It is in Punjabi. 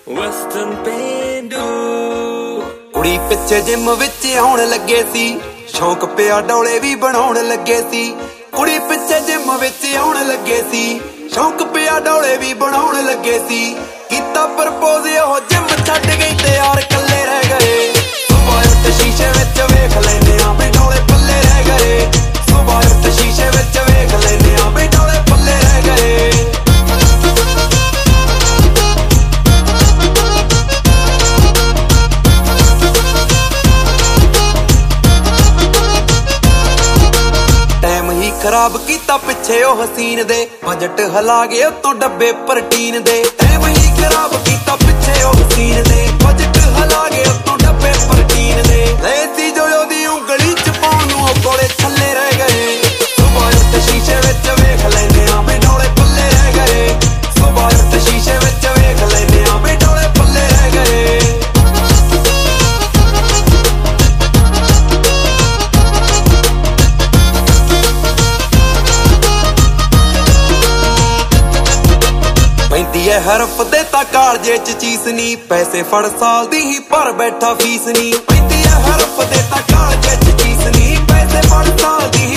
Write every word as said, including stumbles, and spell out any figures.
ਵਸਤਨ ਪੇਂਡੂ ਕੁੜੀ ਪਿੱਛੇ ਜਿਮ ਵਿੱਚ ਆਉਣ ਲੱਗੇ ਸੀ, ਸ਼ੌਂਕ ਪਿਆ ਡੋਲੇ ਵੀ ਬਣਾਉਣ ਲੱਗੇ ਸੀ। ਕੁੜੀ ਪਿੱਛੇ ਜਿਮ ਵਿੱਚ ਆਉਣ ਲੱਗੇ ਸੀ, ਸ਼ੌਂਕ ਪਿਆ ਡੋਲੇ ਵੀ ਬਣਾਉਣ ਲੱਗੇ ਸੀ। ਕੀਤਾ ਪ੍ਰਪੋਜ਼ ਉਹ ਜਿਮ ਛੱਡ ਗਈ ਤੇ ਯਾਰ ਕੱਲੇ ਰਹਿ ਗਏ। ਸੁਬਾਹ ਉੱਠ ਸ਼ੀਸ਼ੇ ਵਿੱਚ ਵੇਖ ਲੈਨੇ ਆ ਵੀ ਡੋਲੇ ਪੱਲੇ ਰਹਿ ਗਏ। ਸੁਬਾਹ ਉੱਠ ਸ਼ੀਸ਼ੇ ਵਿੱਚ ਵੇਖ ਲੈਨੇ ਆ ਵੀ ਡੋਲੇ ਪੱਲੇ ਰਹਿ ਗਏ। ਖਰਾਬ ਕੀਤਾ ਪਿੱਛੇ ਉਹ ਹਸੀਨ ਦੇ, ਬਜਟ ਹਿਲਾ ਗਏ ਉਤੋਂ ਡੱਬੇ ਪ੍ਰੋਟੀਨ ਦੇ। ਟਾਈਮ ਹੀ ਖਰਾਬ ਕੀਤਾ ਪਿੱਛੇ ਉਹ ਹਸੀਨ ਦੇ, ਬਜਟ ਹਿਲਾ ਗਏ ਉਤੋਂ ਡੱਬੇ ਪ੍ਰੋਟੀਨ ਦੇ। ਲੈ ਸੀ ਜੋ ਉਹਦੀ ਉਂਗਲੀ ਚ ਪਾਉਣ ਨੂੰ ਉਹ ਕੋਲੇ ਥੱਲੇ ਰਹਿ ਗਏ। ਸੁਬਾਹ ਉੱਠ ਸ਼ੀਸ਼ੇ ਵਿੱਚ ਵੇਖ ਲੈਨੇ ਆ ਵੀ ਡੋਲੇ ਪੱਲੇ ਰਹਿ ਗਏ। ਸੁਬਾਹ ਉੱਠ ਸ਼ੀਸ਼ੇ ਵਿੱਚ ਵੇਖ ਲੈਨੇ ਆ ਵੀ ਡੋਲੇ ਪੱਲੇ ਰਹਿ ਗਏ। ਪੈਂਦੀ ਐ ਹਰਫ ਦੇ ਤਾਂ ਕਾਲਜੇ ਚ ਚੀਸ ਨੀ, ਪੈਸੇ ਫੜ ਸਾਲ ਦੀ ਹੀ ਪਰ ਬੈਠਾ ਫੀਸ ਨੀ। ਪੈਂਦੀ ਐ ਹਰਫ ਦੇ ਤਾਂ ਕਾਲਜੇ ਚ ਚੀਸ ਨੀ, ਪੈਸੇ ਫੜ ਸਾਲ ਦੀ